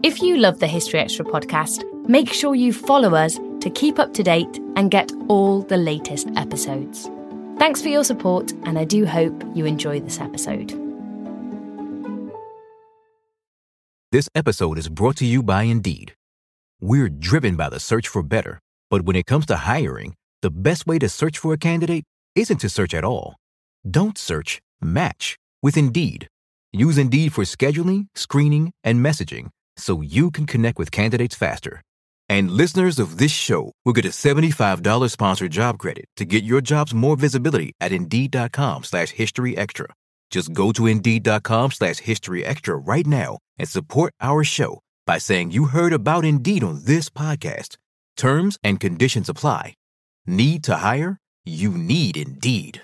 If you love the History Extra podcast, make sure you follow us to keep up to date and get all the latest episodes. Thanks for your support, and I do hope you enjoy this episode. This episode is brought to you by Indeed. We're driven by the search for better, but when it comes to hiring, the best way to search for a candidate isn't to search at all. Don't search, match with Indeed. Use Indeed for scheduling, screening, and messaging so you can connect with candidates faster. And listeners of this show will get a $75 sponsored job credit to get your jobs more visibility at Indeed.com/HistoryExtra. Just go to Indeed.com/HistoryExtra right now and support our show by saying you heard about Indeed on this podcast. Terms and conditions apply. Need to hire? You need Indeed.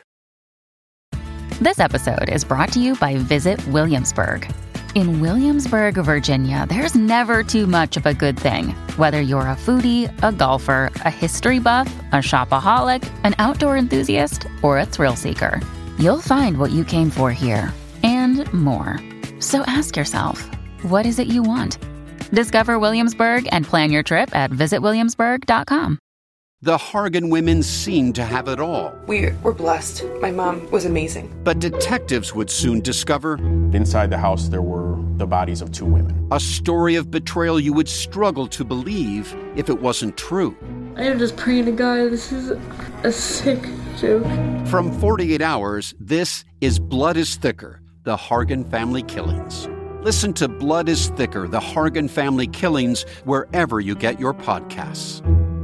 This episode is brought to you by Visit Williamsburg. In Williamsburg, Virginia, there's never too much of a good thing. Whether you're a foodie, a golfer, a history buff, a shopaholic, an outdoor enthusiast, or a thrill seeker, you'll find what you came for here and more. So ask yourself, what is it you want? Discover Williamsburg and plan your trip at visitwilliamsburg.com. The Hargan women seemed to have it all. We're blessed. My mom was amazing. But detectives would soon discover inside the house there were the bodies of two women. A story of betrayal you would struggle to believe if it wasn't true. I am just praying to God, this is a sick joke. From 48 Hours, this is Blood is Thicker, the Hargan Family Killings. Listen to Blood is Thicker, the Hargan Family Killings, wherever you get your podcasts.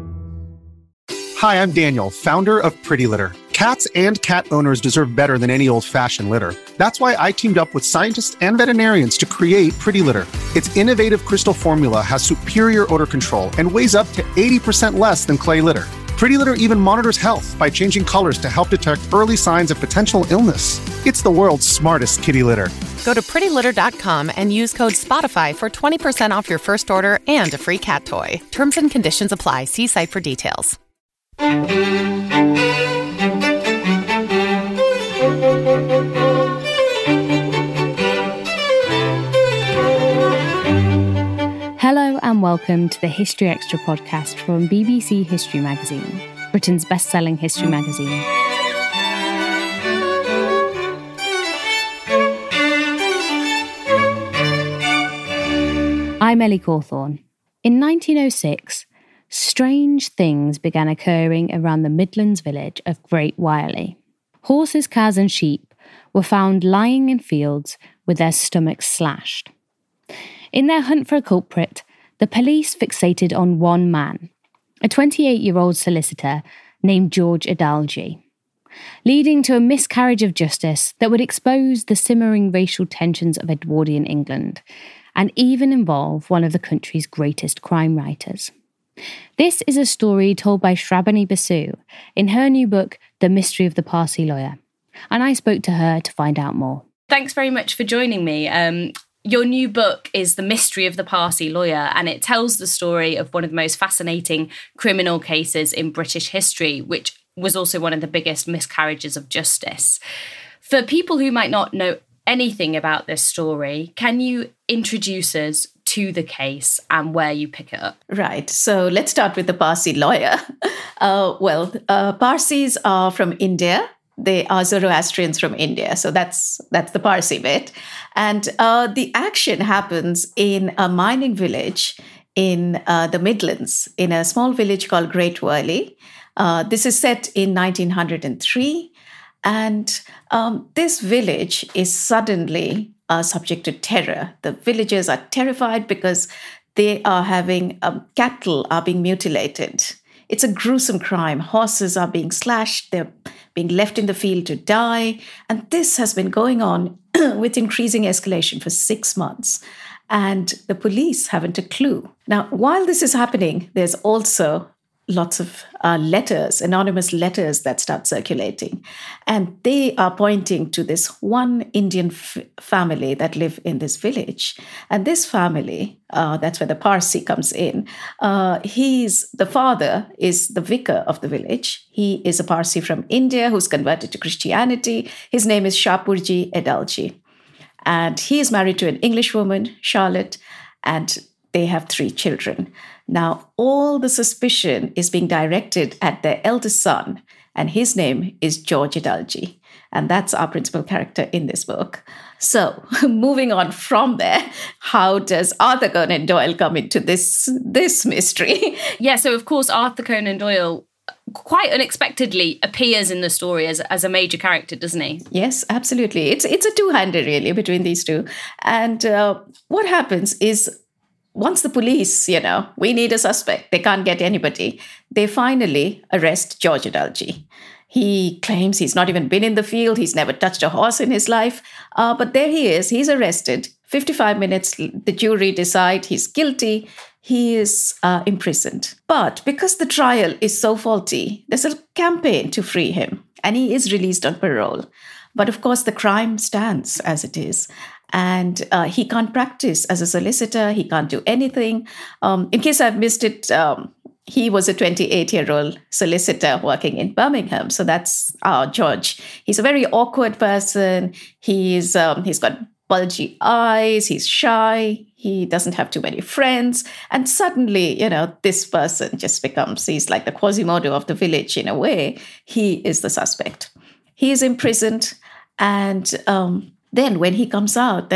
Hi, I'm Daniel, founder of Pretty Litter. Cats and cat owners deserve better than any old-fashioned litter. That's why I teamed up with scientists and veterinarians to create Pretty Litter. Its innovative crystal formula has superior odor control and weighs up to 80% less than clay litter. Pretty Litter even monitors health by changing colors to help detect early signs of potential illness. It's the world's smartest kitty litter. Go to prettylitter.com and use code SPOTIFY for 20% off your first order and a free cat toy. Terms and conditions apply. See site for details. Hello and welcome to the History Extra podcast from BBC History Magazine, Britain's best-selling history magazine. I'm Ellie Cawthorne. In 1906, strange things began occurring around the Midlands village of Great Wylye. Horses, cows and sheep were found lying in fields with their stomachs slashed. In their hunt for a culprit, the police fixated on one man, a 28-year-old solicitor named George Adalji, leading to a miscarriage of justice that would expose the simmering racial tensions of Edwardian England and even involve one of the country's greatest crime writers. This is a story told by Shrabani Basu in her new book, The Mystery of the Parsi Lawyer, and I spoke to her to find out more. Thanks very much for joining me. Your new book is The Mystery of the Parsi Lawyer, and it tells the story of one of the most fascinating criminal cases in British history, which was also one of the biggest miscarriages of justice. For people who might not know anything about this story, can you introduce us to the case and where you pick it up? Right. So let's start with the Parsi lawyer. Parsis are from India. They are Zoroastrians from India. So that's the Parsi bit. And the action happens in a mining village in the Midlands, in a small village called Great Wylye. This is set in 1903. And this village is suddenly subject to terror. The villagers are terrified because they are having cattle are being mutilated. It's a gruesome crime. Horses are being slashed. They're being left in the field to die. And this has been going on with increasing escalation for 6 months. And the police haven't a clue. Now, while this is happening, there's also lots of letters, anonymous letters that start circulating. And they are pointing to this one Indian family that live in this village. And this family, that's where the Parsi comes in. The father is the vicar of the village. He is a Parsi from India who's converted to Christianity. His name is Shapurji Adalji. And he is married to an English woman, Charlotte. And they have 3 children. Now, all the suspicion is being directed at their eldest son, and his name is George Adalji. And that's our principal character in this book. So, moving on from there, how does Arthur Conan Doyle come into this mystery? Yeah, so of course, Arthur Conan Doyle quite unexpectedly appears in the story as a major character, doesn't he? Yes, absolutely. It's a two-hander, really, between these two. And what happens is, once the police, we need a suspect, they can't get anybody, they finally arrest George Adalji. He claims he's not even been in the field, he's never touched a horse in his life, but there he is, he's arrested. 55 minutes, the jury decide he's guilty, he is imprisoned. But because the trial is so faulty, there's a campaign to free him, and he is released on parole. But of course, the crime stands as it is. And he can't practice as a solicitor. He can't do anything. In case I've missed it, he was a 28-year-old solicitor working in Birmingham. So that's our George. He's a very awkward person. He's got bulgy eyes. He's shy. He doesn't have too many friends. And suddenly, this person just he's like the Quasimodo of the village in a way. He is the suspect. He is imprisoned. And then when he comes out,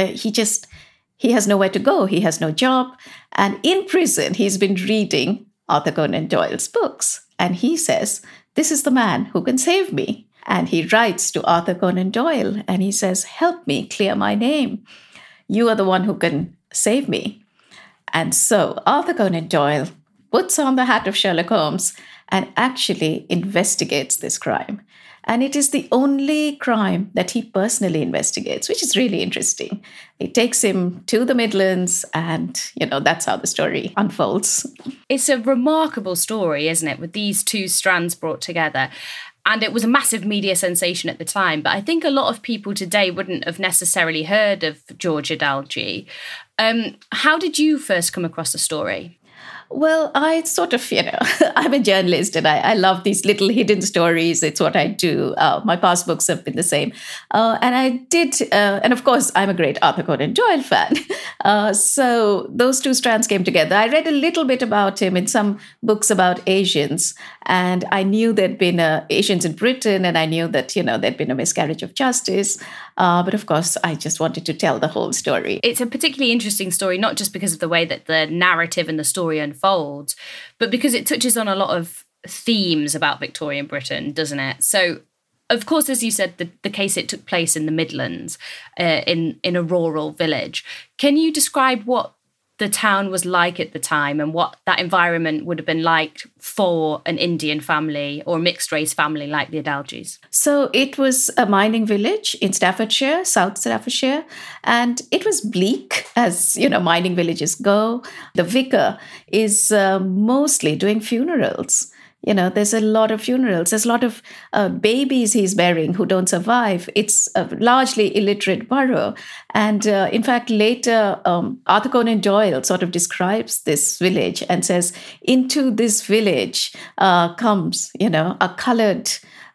he has nowhere to go. He has no job. And in prison, he's been reading Arthur Conan Doyle's books. And he says, this is the man who can save me. And he writes to Arthur Conan Doyle and he says, help me clear my name. You are the one who can save me. And so Arthur Conan Doyle puts on the hat of Sherlock Holmes and actually investigates this crime. And it is the only crime that he personally investigates, which is really interesting. It takes him to the Midlands and, that's how the story unfolds. It's a remarkable story, isn't it, with these two strands brought together. And it was a massive media sensation at the time. But I think a lot of people today wouldn't have necessarily heard of George Adalji. How did you first come across the story? Well, I sort of, I'm a journalist and I love these little hidden stories. It's what I do. My past books have been the same. And I did, and of course, I'm a great Arthur Conan Doyle fan. So those two strands came together. I read a little bit about him in some books about Asians. And I knew there'd been Asians in Britain, and I knew that, there'd been a miscarriage of justice. But of course, I just wanted to tell the whole story. It's a particularly interesting story, not just because of the way that the narrative and the story unfolds, but because it touches on a lot of themes about Victorian Britain, doesn't it? So, of course, as you said, the case, it took place in the Midlands, in a rural village. Can you describe what the town was like at the time and what that environment would have been like for an Indian family or mixed race family like the Adalgis? So it was a mining village in Staffordshire, South Staffordshire, and it was bleak, as mining villages go. The vicar is mostly doing funerals. There's a lot of funerals. There's a lot of babies he's burying who don't survive. It's a largely illiterate borough. And in fact, later, Arthur Conan Doyle sort of describes this village and says, into this village comes, a coloured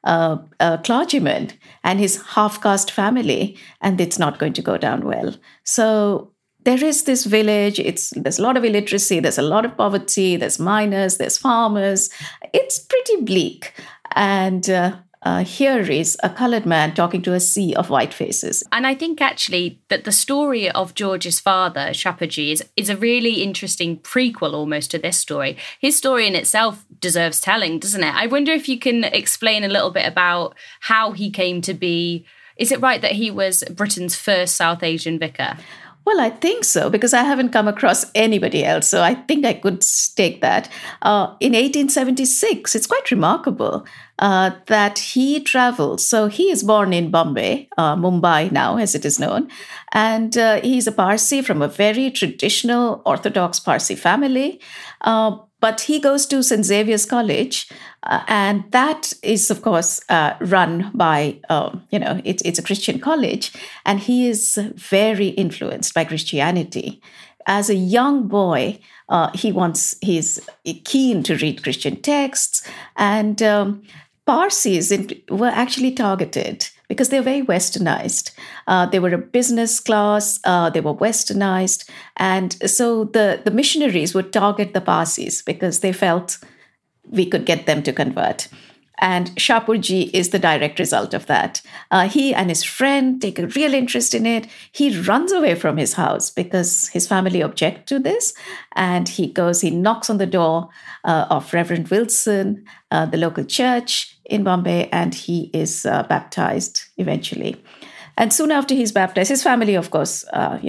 clergyman and his half-caste family, and it's not going to go down well. So there is this village, there's a lot of illiteracy, there's a lot of poverty, there's miners, there's farmers. It's pretty bleak. And here is a coloured man talking to a sea of white faces. And I think actually that the story of George's father, Shapoorji, is a really interesting prequel almost to this story. His story in itself deserves telling, doesn't it? I wonder if you can explain a little bit about how he came to be. Is it right that he was Britain's first South Asian vicar? Well, I think so, because I haven't come across anybody else. So I think I could stake that. In 1876, it's quite remarkable that he traveled. So he is born in Bombay, Mumbai now, as it is known. And he's a Parsi from a very traditional Orthodox Parsi family. But he goes to St. Xavier's College, and that is, of course, run by, it's a Christian college, and he is very influenced by Christianity. As a young boy, he's keen to read Christian texts, and Parsis were actually targeted because they're very westernized. They were a business class, they were westernized. And so the missionaries would target the Parsis because they felt we could get them to convert. And Shapurji is the direct result of that. He and his friend take a real interest in it. He runs away from his house because his family object to this. And he knocks on the door of Reverend Wilson, the local church in Bombay, and he is baptized eventually. And soon after he's baptized, his family, of course,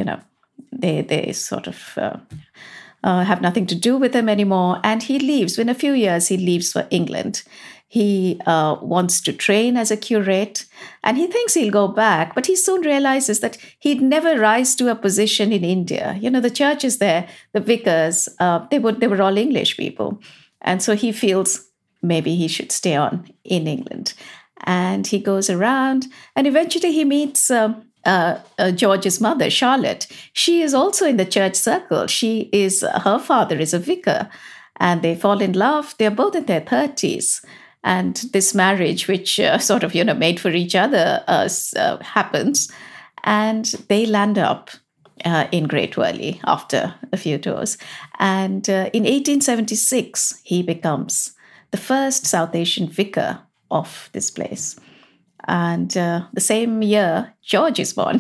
they sort of have nothing to do with him anymore. And he leaves. Within a few years, he leaves for England. He wants to train as a curate, and he thinks he'll go back, but he soon realizes that he'd never rise to a position in India. The churches there, the vicars, they were all English people. And so he feels maybe he should stay on in England. And he goes around, and eventually he meets George's mother, Charlotte. She is also in the church circle. Her father is a vicar, and they fall in love. They're both in their 30s. And this marriage, which made for each other, happens. And they land up in Great Worli after a few tours. And in 1876, he becomes the first South Asian vicar of this place. And the same year, George is born.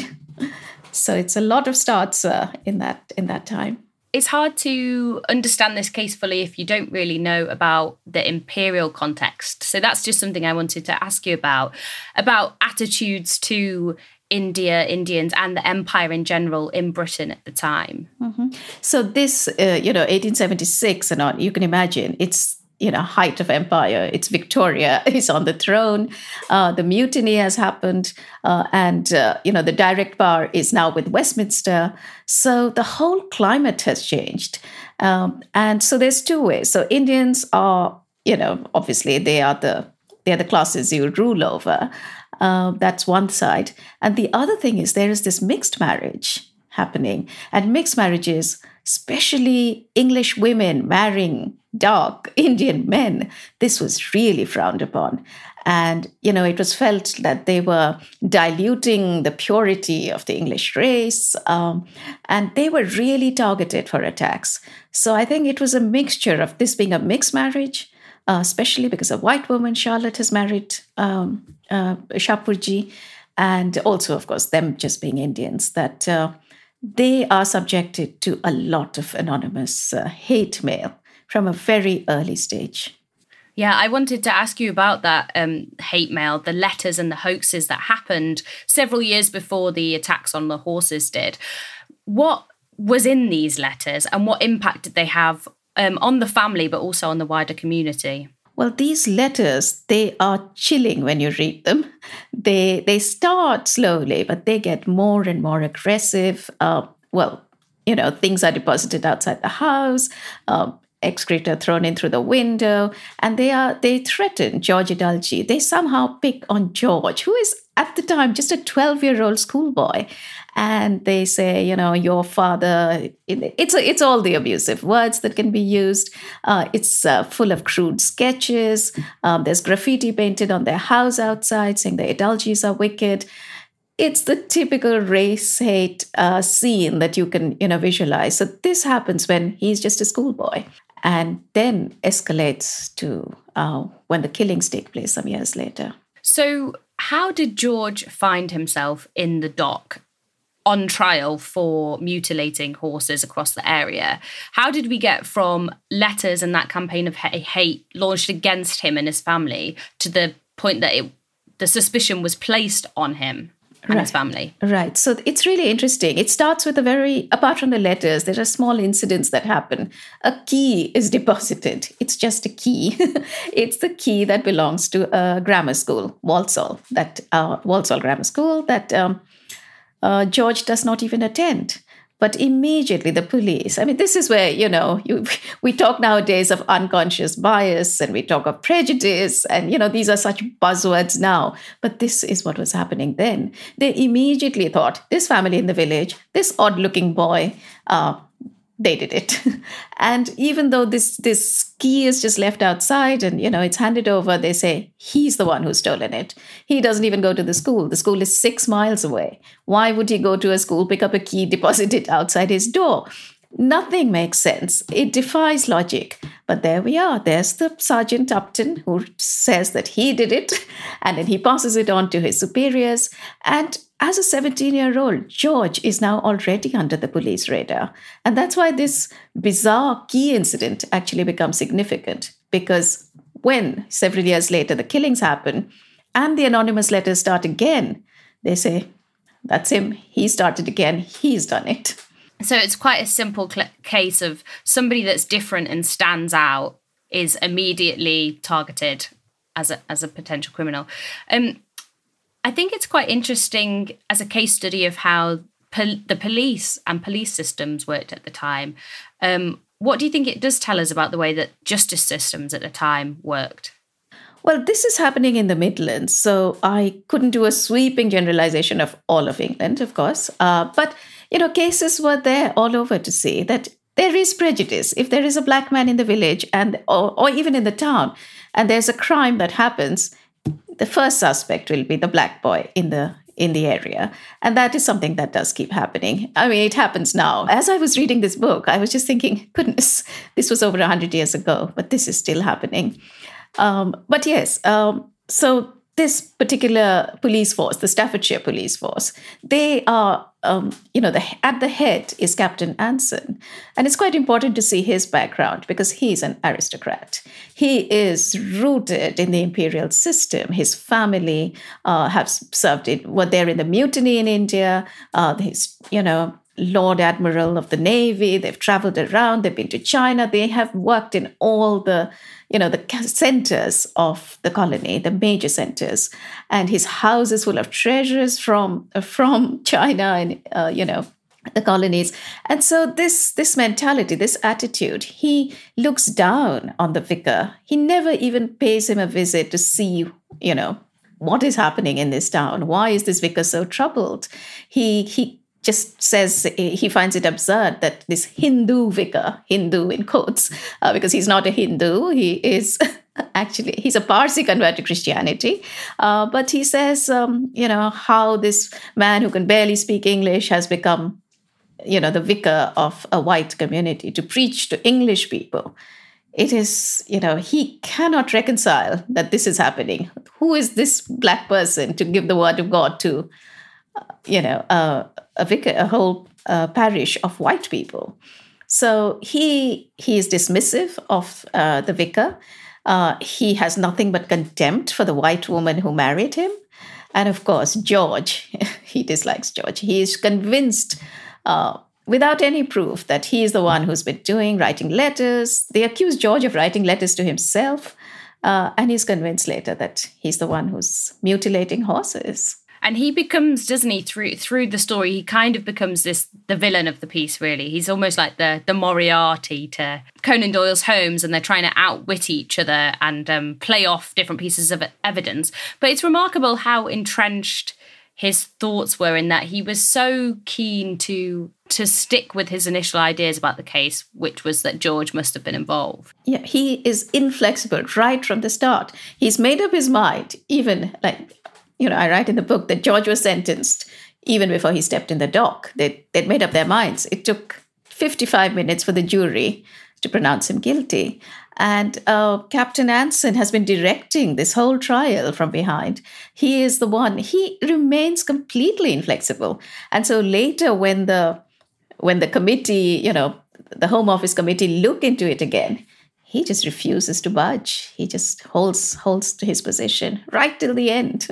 So it's a lot of starts in that time. It's hard to understand this case fully if you don't really know about the imperial context. So that's just something I wanted to ask you about attitudes to India, Indians, and the empire in general in Britain at the time. Mm-hmm. So this, 1876 and on, you can imagine, it's height of empire. It's Victoria is on the throne. The mutiny has happened. And the direct power is now with Westminster. So the whole climate has changed. And so there's two ways. So Indians are, obviously they're the classes you rule over. That's one side. And the other thing is there is this mixed marriage happening. And mixed marriages, especially English women marrying dark Indian men, this was really frowned upon. And, it was felt that they were diluting the purity of the English race, and they were really targeted for attacks. So I think it was a mixture of this being a mixed marriage, especially because a white woman, Charlotte, has married Shapurji, and also, of course, them just being Indians, that they are subjected to a lot of anonymous hate mail from a very early stage. Yeah, I wanted to ask you about that hate mail, the letters and the hoaxes that happened several years before the attacks on the horses did. What was in these letters and what impact did they have on the family, but also on the wider community? Well, these letters, they are chilling when you read them. They start slowly, but they get more and more aggressive. Things are deposited outside the house, excreta thrown in through the window, and they threaten George Idalji. They somehow pick on George, who is at the time just a 12-year-old schoolboy. And they say, your father, it's all the abusive words that can be used. It's full of crude sketches. There's graffiti painted on their house outside saying the Idaljis are wicked. It's the typical race hate scene that you can visualize. So this happens when he's just a schoolboy, and then escalates to when the killings take place some years later. So how did George find himself in the dock on trial for mutilating horses across the area? How did we get from letters and that campaign of hate launched against him and his family to the point that the suspicion was placed on him and his family? Right. So it's really interesting. It starts with apart from the letters, there are small incidents that happen. A key is deposited. It's just a key. It's the key that belongs to a grammar school, Walsall Grammar School, that George does not even attend. But immediately the police, this is where, we talk nowadays of unconscious bias and we talk of prejudice and, these are such buzzwords now. But this is what was happening then. They immediately thought, this family in the village, this odd-looking boy, they did it. And even though this key is just left outside and, it's handed over, they say he's the one who's stolen it. He doesn't even go to the school. The school is 6 miles away. Why would he go to a school, pick up a key, deposit it outside his door? Nothing makes sense. It defies logic. But there we are. There's the Sergeant Upton who says that he did it, and then he passes it on to his superiors. And as a 17-year-old, George is now already under the police radar. And that's why this bizarre key incident actually becomes significant, because when several years later the killings happen and the anonymous letters start again, they say, that's him. He started again. He's done it. So it's quite a simple case of somebody that's different and stands out is immediately targeted as a potential criminal. I think it's quite interesting as a case study of how the police and police systems worked at the time. What do you think it does tell us about the way that justice systems at the time worked? Well, this is happening in the Midlands, so I couldn't do a sweeping generalization of all of England, of course. But cases were there all over to see that there is prejudice. If there is a black man in the village or even in the town, and there's a crime that happens, the first suspect will be the black boy in the area. And that is something that does keep happening. I mean, it happens now. As I was reading this book, I was just thinking, goodness, this was over 100 years ago, but this is still happening. But yes, so this particular police force, the Staffordshire Police Force, they are, at the head is Captain Anson. And it's quite important to see his background because he's an aristocrat. He is rooted in the imperial system. His family have served were there in the mutiny in India. He's, Lord Admiral of the Navy. They've traveled around. They've been to China. They have worked in all the centers of the colony, the major centers. And his house is full of treasures from China and, the colonies. And so this mentality, this attitude, he looks down on the vicar. He never even pays him a visit to see, what is happening in this town. Why is this vicar so troubled? He just says he finds it absurd that this Hindu vicar, Hindu in quotes, because he's not a Hindu, he is actually, he's a Parsi convert to Christianity. But he says, how this man who can barely speak English has become, the vicar of a white community to preach to English people. It is, he cannot reconcile that this is happening. Who is this black person to give the word of God to, a vicar, a whole parish of white people? So he is dismissive of the vicar. He has nothing but contempt for the white woman who married him. And of course, George, he dislikes George. He is convinced without any proof that he is the one who's been writing letters. They accuse George of writing letters to himself. And he's convinced later that he's the one who's mutilating horses. And he becomes, doesn't he, through the story, he kind of becomes the villain of the piece, really. He's almost like the Moriarty to Conan Doyle's Holmes, and they're trying to outwit each other and play off different pieces of evidence. But it's remarkable how entrenched his thoughts were in that he was so keen to stick with his initial ideas about the case, which was that George must have been involved. Yeah, he is inflexible right from the start. He's made up his mind, even I write in the book that George was sentenced even before he stepped in the dock. They'd made up their minds. It took 55 minutes for the jury to pronounce him guilty. And Captain Anson has been directing this whole trial from behind. He is the one. He remains completely inflexible. And so later when the committee, the Home Office committee look into it again, he just refuses to budge. He just holds to his position right till the end.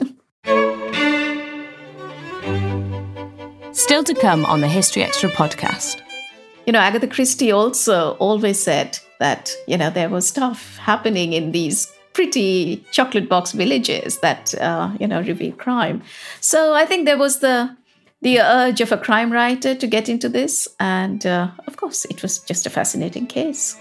Still to come on the History Extra podcast. Agatha Christie also always said that, there was stuff happening in these pretty chocolate box villages that, reveal crime. So I think there was the urge of a crime writer to get into this. And of course, it was just a fascinating case.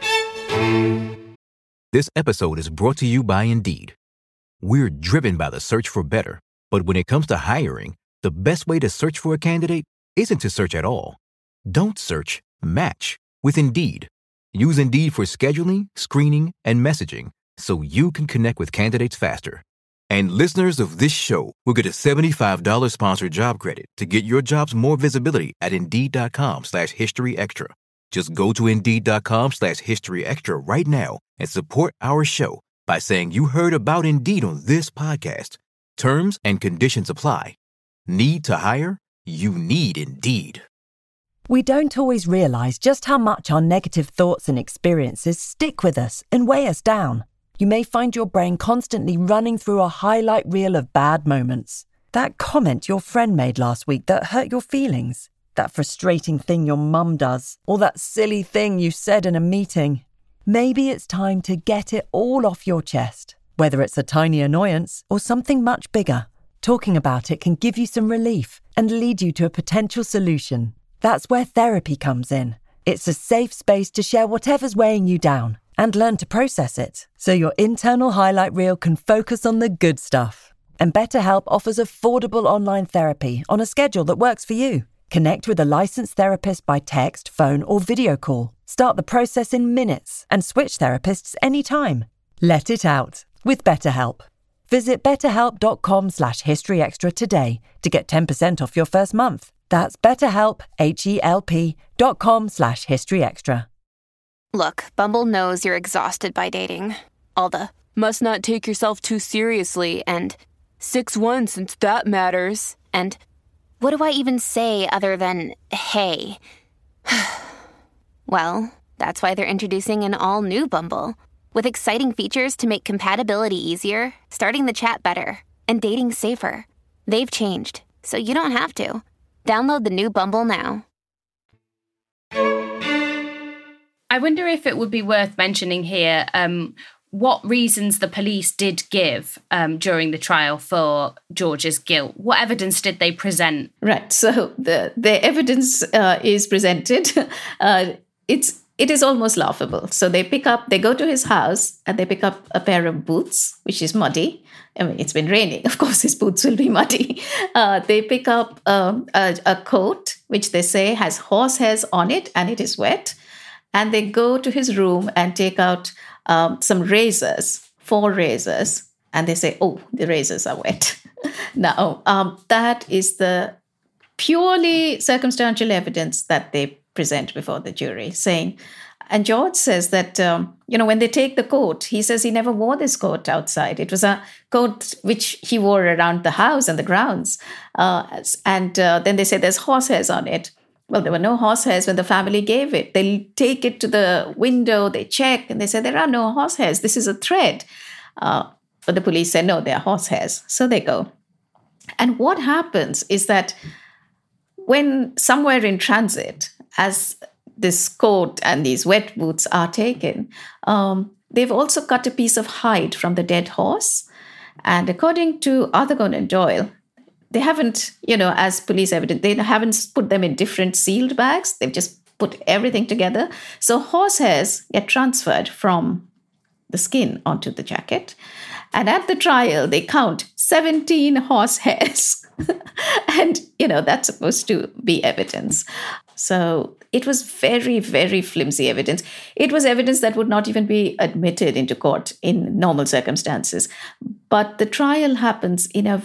This episode is brought to you by Indeed. We're driven by the search for better. But when it comes to hiring, the best way to search for a candidate isn't to search at all. Don't search, match with Indeed. Use Indeed for scheduling, screening, and messaging so you can connect with candidates faster. And listeners of this show will get a $75 sponsored job credit to get your jobs more visibility at Indeed.com/History Extra. Just go to Indeed.com/History Extra right now and support our show by saying you heard about Indeed on this podcast. Terms and conditions apply. Need to hire? You need Indeed. We don't always realize just how much our negative thoughts and experiences stick with us and weigh us down. You may find your brain constantly running through a highlight reel of bad moments. That comment your friend made last week that hurt your feelings. That frustrating thing your mum does. Or that silly thing you said in a meeting. Maybe it's time to get it all off your chest. Whether it's a tiny annoyance or something much bigger, talking about it can give you some relief and lead you to a potential solution. That's where therapy comes in. It's a safe space to share whatever's weighing you down and learn to process it, so your internal highlight reel can focus on the good stuff. And BetterHelp offers affordable online therapy on a schedule that works for you. Connect with a licensed therapist by text, phone, or video call. Start the process in minutes and switch therapists anytime. Let it out with BetterHelp. Visit betterhelp.com/historyextra today to get 10% off your first month. That's BetterHelp, HELP.com/historyextra. Look, Bumble knows you're exhausted by dating. All the, must not take yourself too seriously, and 6'1" since that matters. And what do I even say other than, hey? Well, that's why they're introducing an all-new Bumble, with exciting features to make compatibility easier, starting the chat better, and dating safer. They've changed, so you don't have to. Download the new Bumble now. I wonder if it would be worth mentioning here what reasons the police did give during the trial for George's guilt. What evidence did they present? Right. So the evidence is presented. It is almost laughable. So they go to his house and they pick up a pair of boots, which is muddy. I mean, it's been raining. Of course, his boots will be muddy. They pick up a coat, which they say has horsehairs on it and it is wet. And they go to his room and take out some razors, 4 razors. And they say, oh, the razors are wet. Now, that is the purely circumstantial evidence that they present before the jury, saying, and George says that, when they take the coat, he says he never wore this coat outside. It was a coat which he wore around the house and the grounds. Then they say there's horsehairs on it. Well, there were no horsehairs when the family gave it. They take it to the window, they check, and they say there are no horsehairs. This is a thread. But the police say, no, they are horsehairs. So they go. And what happens is that when somewhere in transit, as this coat and these wet boots are taken, they've also cut a piece of hide from the dead horse. And according to Arthur Conan Doyle, they haven't, as police evidence, they haven't put them in different sealed bags. They've just put everything together. So horsehairs get transferred from the skin onto the jacket. And at the trial, they count 17 horsehairs. And, that's supposed to be evidence. So it was very, very flimsy evidence. It was evidence that would not even be admitted into court in normal circumstances. But the trial happens in a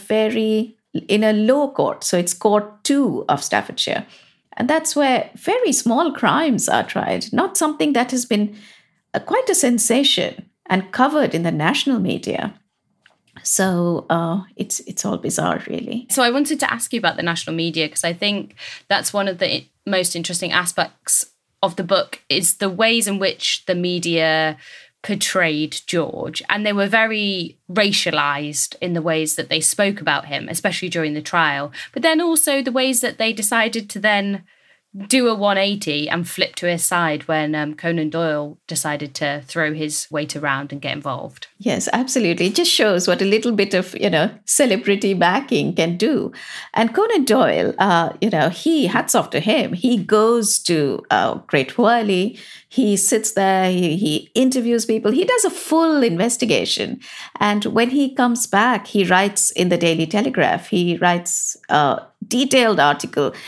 low court. So it's Court 2 of Staffordshire. And that's where very small crimes are tried, not something that has been quite a sensation and covered in the national media. So it's all bizarre, really. So I wanted to ask you about the national media, because I think that's one of the most interesting aspects of the book is the ways in which the media portrayed George. And they were very racialized in the ways that they spoke about him, especially during the trial. But then also the ways that they decided to then do a 180 and flip to his side when Conan Doyle decided to throw his weight around and get involved. Yes, absolutely. It just shows what a little bit of, celebrity backing can do. And Conan Doyle, he, hats off to him. He goes to Great Whirley. He sits there, he interviews people. He does a full investigation. And when he comes back, he writes in the Daily Telegraph. He writes a detailed article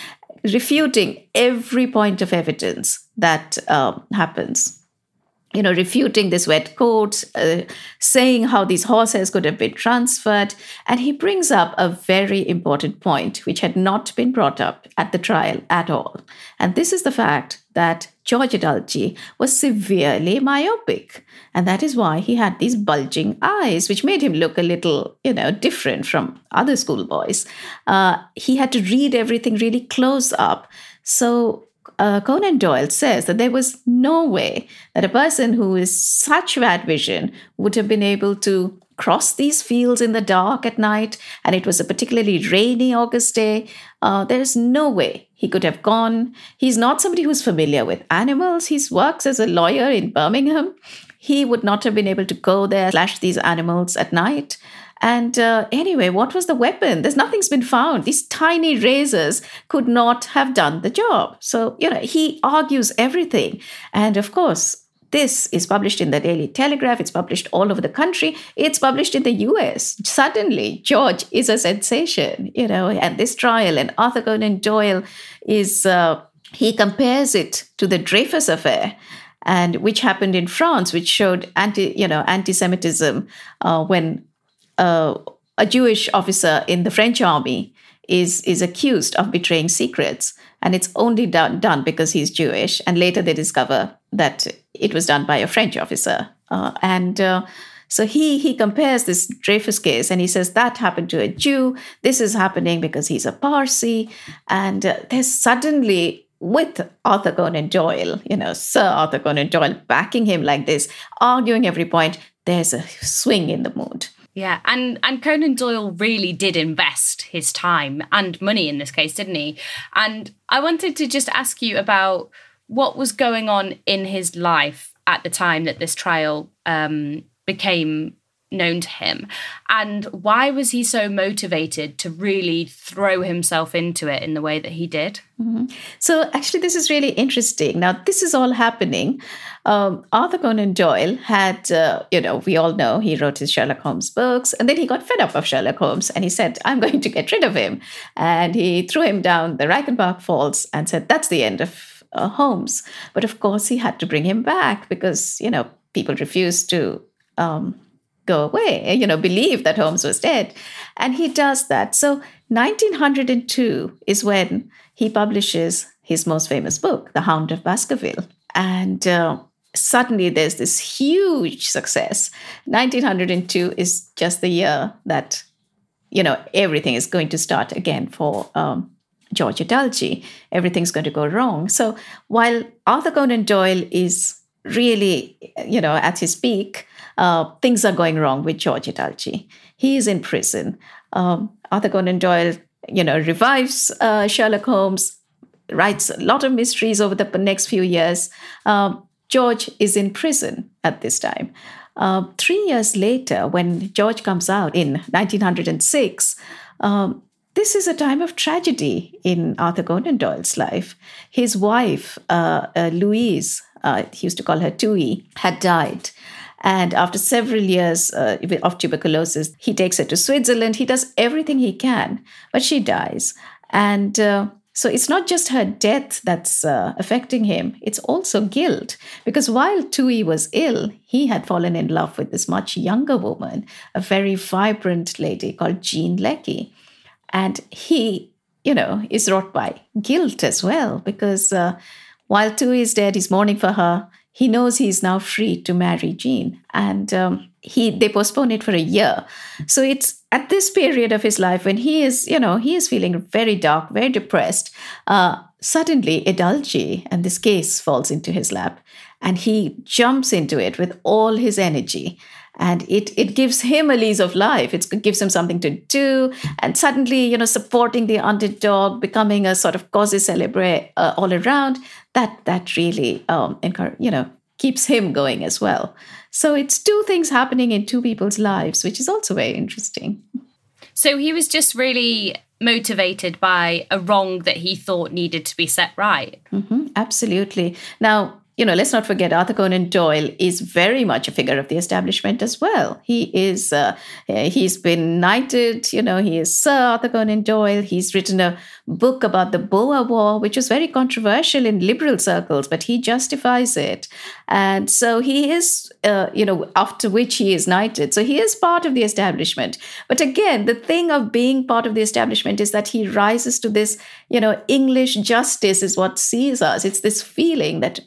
refuting every point of evidence that happens. Refuting this wet coat, saying how these horses could have been transferred. And he brings up a very important point, which had not been brought up at the trial at all. And this is the fact that George Adalji was severely myopic. And that is why he had these bulging eyes, which made him look a little, different from other schoolboys. He had to read everything really close up. So Conan Doyle says that there was no way that a person who is such bad vision would have been able to cross these fields in the dark at night, and it was a particularly rainy August day. There's no way he could have gone. He's not somebody who's familiar with animals. He works as a lawyer in Birmingham. He would not have been able to go there, slash these animals at night. And anyway, what was the weapon? Nothing's been found. These tiny razors could not have done the job. So, he argues everything. And of course, this is published in the Daily Telegraph. It's published all over the country. It's published in the US. Suddenly, George is a sensation, and this trial, and Arthur Conan Doyle is, he compares it to the Dreyfus affair, and which happened in France, which showed anti-Semitism when a Jewish officer in the French army is accused of betraying secrets. And it's only done because he's Jewish. And later they discover that it was done by a French officer. So he compares this Dreyfus case and he says that happened to a Jew. This is happening because he's a Parsi. And there's suddenly, with Arthur Conan Doyle, Sir Arthur Conan Doyle backing him like this, arguing every point, there's a swing in the mood. Yeah, and Conan Doyle really did invest his time and money in this case, didn't he? And I wanted to just ask you about what was going on in his life at the time that this trial became known to him, and why was he so motivated to really throw himself into it in the way that he did? Mm-hmm. So actually, this is really interesting. Now, this is all happening. Arthur Conan Doyle had, we all know he wrote his Sherlock Holmes books, and then he got fed up of Sherlock Holmes and he said, I'm going to get rid of him. And he threw him down the Reichenbach Falls and said, that's the end of Holmes. But of course, he had to bring him back because, people refused to go away, believe that Holmes was dead. And he does that. So 1902 is when he publishes his most famous book, The Hound of Baskerville. And suddenly there's this huge success. 1902 is just the year that, everything is going to start again for George Adalji. Everything's going to go wrong. So while Arthur Conan Doyle is really, at his peak, things are going wrong with George Adalji. He is in prison. Arthur Conan Doyle, revives Sherlock Holmes, writes a lot of mysteries over the next few years. George is in prison at this time. 3 years later, when George comes out in 1906, this is a time of tragedy in Arthur Conan Doyle's life. His wife, Louise, he used to call her Tui, had died. And after several years of tuberculosis, he takes her to Switzerland. He does everything he can, but she dies. And so it's not just her death that's affecting him. It's also guilt. Because while Tui was ill, he had fallen in love with this much younger woman, a very vibrant lady called Jean Leckie. And he, is wrought by guilt as well. Because while Tui is dead, he's mourning for her. He knows he's now free to marry Jean, and they postpone it for a year. So it's at this period of his life when he is feeling very dark, very depressed. Suddenly, Adalji and this case falls into his lap, and he jumps into it with all his energy. And it gives him a lease of life. It gives him something to do. And suddenly, supporting the underdog, becoming a sort of cause célèbre all around, that really, keeps him going as well. So it's two things happening in two people's lives, which is also very interesting. So he was just really motivated by a wrong that he thought needed to be set right. Mm-hmm, absolutely. Now, let's not forget Arthur Conan Doyle is very much a figure of the establishment as well. He's been knighted, he is Sir Arthur Conan Doyle. He's written a book about the Boer War, which was very controversial in liberal circles, but he justifies it. And so he is, after which he is knighted. So he is part of the establishment. But again, the thing of being part of the establishment is that he rises to this, English justice is what sees us. It's this feeling that,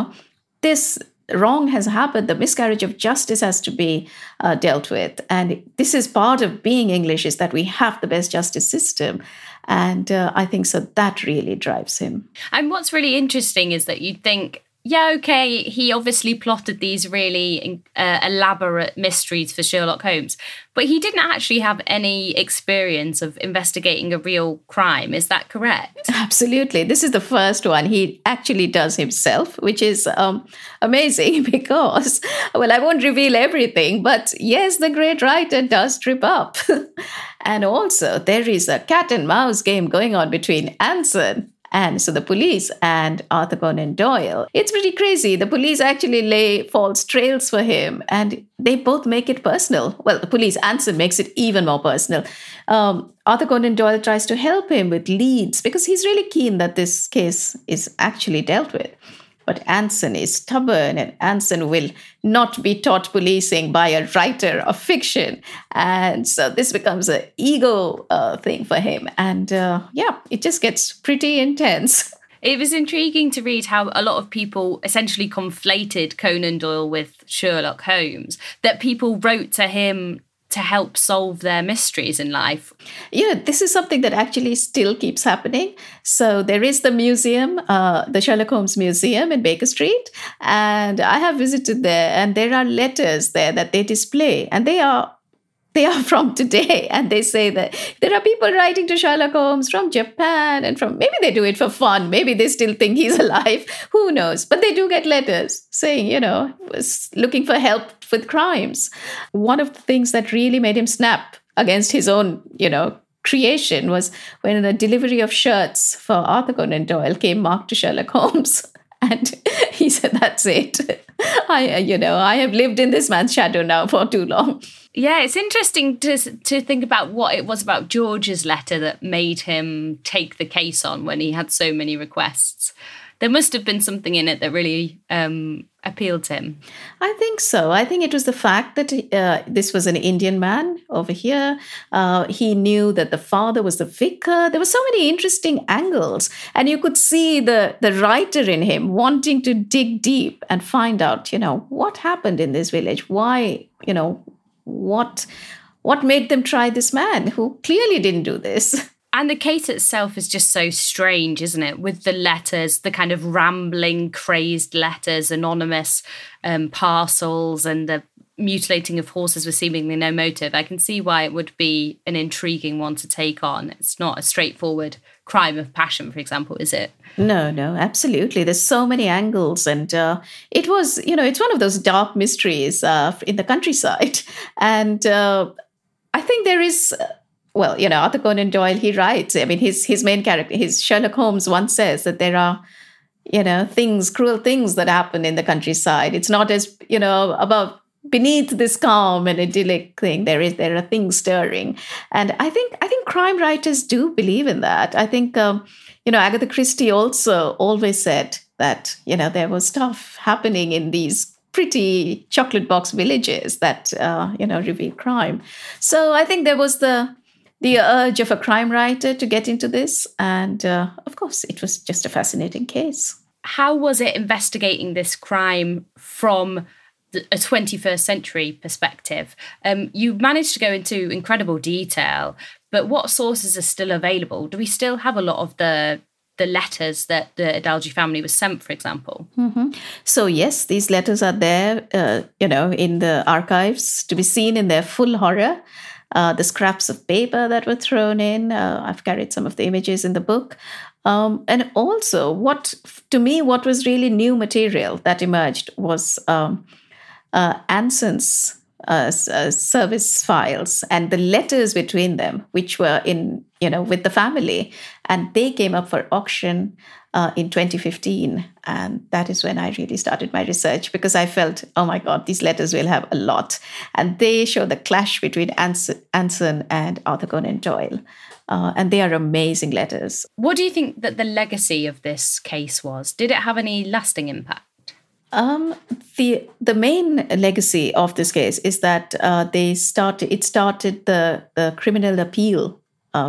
this wrong has happened, the miscarriage of justice has to be dealt with. And this is part of being English, is that we have the best justice system. And I think so that really drives him. And what's really interesting is that you think, yeah, okay, he obviously plotted these really elaborate mysteries for Sherlock Holmes, but he didn't actually have any experience of investigating a real crime. Is that correct? Absolutely. This is the first one he actually does himself, which is amazing because, well, I won't reveal everything, but yes, the great writer does trip up. And also there is a cat and mouse game going on between Anson and so the police and Arthur Conan Doyle. It's pretty crazy. The police actually lay false trails for him and they both make it personal. Well, the police, Anson, makes it even more personal. Arthur Conan Doyle tries to help him with leads because he's really keen that this case is actually dealt with. But Anson is stubborn and Anson will not be taught policing by a writer of fiction. And so this becomes an ego thing for him. And it just gets pretty intense. It was intriguing to read how a lot of people essentially conflated Conan Doyle with Sherlock Holmes, that people wrote to him to help solve their mysteries in life. Yeah, this is something that actually still keeps happening. So there is the museum, the Sherlock Holmes Museum in Baker Street, and I have visited there, and there are letters there that they display, and they are from today. And they say that there are people writing to Sherlock Holmes from Japan and from, maybe they do it for fun. Maybe they still think he's alive. Who knows? But they do get letters saying, was looking for help with crimes. One of the things that really made him snap against his own, creation was when a delivery of shirts for Arthur Conan Doyle came marked to Sherlock Holmes. And he said, that's it. I have lived in this man's shadow now for too long. Yeah, it's interesting to think about what it was about George's letter that made him take the case on when he had so many requests. There must have been something in it that really appealed to him. I think so. I think it was the fact that this was an Indian man over here. He knew that the father was the vicar. There were so many interesting angles. And you could see the writer in him wanting to dig deep and find out, what happened in this village? Why, what made them try this man who clearly didn't do this? And the case itself is just so strange, isn't it? With the letters, the kind of rambling, crazed letters, anonymous parcels, and the mutilating of horses with seemingly no motive. I can see why it would be an intriguing one to take on. It's not a straightforward crime of passion, for example, is it? No, absolutely. There's so many angles. And it was, it's one of those dark mysteries in the countryside. And I think there is... Arthur Conan Doyle, he writes, his main character, his Sherlock Holmes once says that there are, cruel things that happen in the countryside. It's not as, above, beneath this calm and idyllic thing, there are things stirring. And I think crime writers do believe in that. I think, Agatha Christie also always said that, there was stuff happening in these pretty chocolate box villages that, reveal crime. So I think there was the urge of a crime writer to get into this. And of course, it was just a fascinating case. How was it investigating this crime from a 21st century perspective? You managed to go into incredible detail, but what sources are still available? Do we still have a lot of the letters that the Adalji family was sent, for example? Mm-hmm. So yes, these letters are there, in the archives to be seen in their full horror. The scraps of paper that were thrown in. I've carried some of the images in the book. And also, what was really new material that emerged was Anson's service files and the letters between them, which were with the family. And they came up for auction in 2015. And that is when I really started my research, because I felt, oh my God, these letters will have a lot. And they show the clash between Anson and Arthur Conan Doyle. And they are amazing letters. What do you think that the legacy of this case was? Did it have any lasting impact? The main legacy of this case is that it started the criminal appeal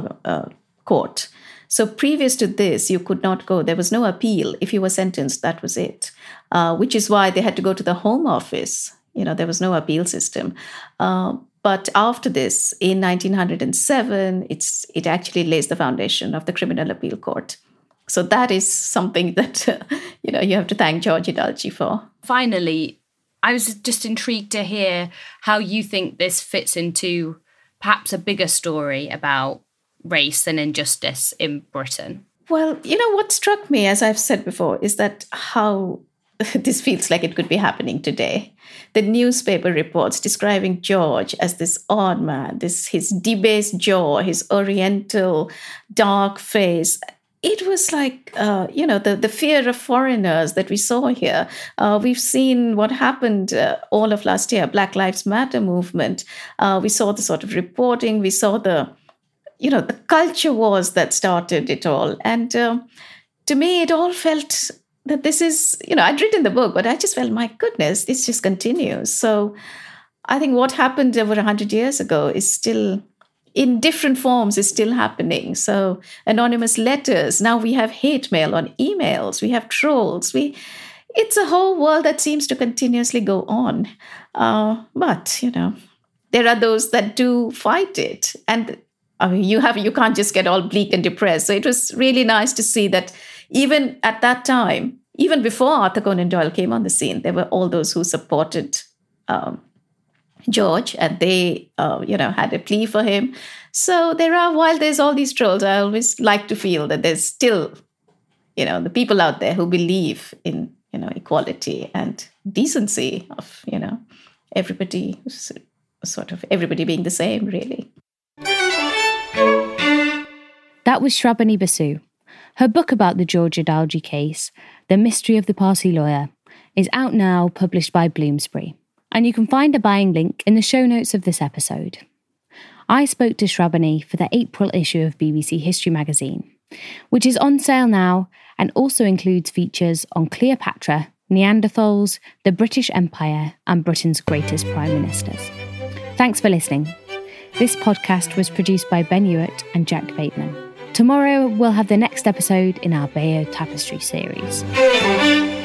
court. So previous to this, you could not go. There was no appeal. If you were sentenced, that was it. Which is why they had to go to the Home Office. There was no appeal system. But after this, in 1907, it actually lays the foundation of the Criminal Appeal Court. So that is something that, you have to thank George Idalji for. Finally, I was just intrigued to hear how you think this fits into perhaps a bigger story about race and injustice in Britain. Well, what struck me, as I've said before, is that how this feels like it could be happening today. The newspaper reports describing George as this odd man, his debased jaw, his oriental dark face. It was like, the fear of foreigners that we saw here. We've seen what happened all of last year, Black Lives Matter movement. We saw the sort of reporting. We saw the culture wars that started it all. And to me, it all felt that this is, I'd written the book, but I just felt, my goodness, this just continues. So I think what happened over 100 years ago is still, in different forms, is still happening. So anonymous letters, now we have hate mail on emails, we have trolls, it's a whole world that seems to continuously go on. But, there are those that do fight it. And you can't just get all bleak and depressed. So it was really nice to see that even at that time, even before Arthur Conan Doyle came on the scene, there were all those who supported George, and they, had a plea for him. So while there's all these trolls, I always like to feel that there's still, the people out there who believe in, equality and decency of, everybody being the same, really. That was Shrabani Basu. Her book about the George Idalji case, The Mystery of the Parsi Lawyer, is out now, published by Bloomsbury, and you can find a buying link in the show notes of this episode. I spoke to Shrabani for the April issue of BBC History magazine, which is on sale now and also includes features on Cleopatra, Neanderthals, the British Empire, and Britain's greatest prime ministers. Thanks for listening. This podcast was produced by Ben Hewitt and Jack Bateman. Tomorrow, we'll have the next episode in our Bayeux Tapestry series.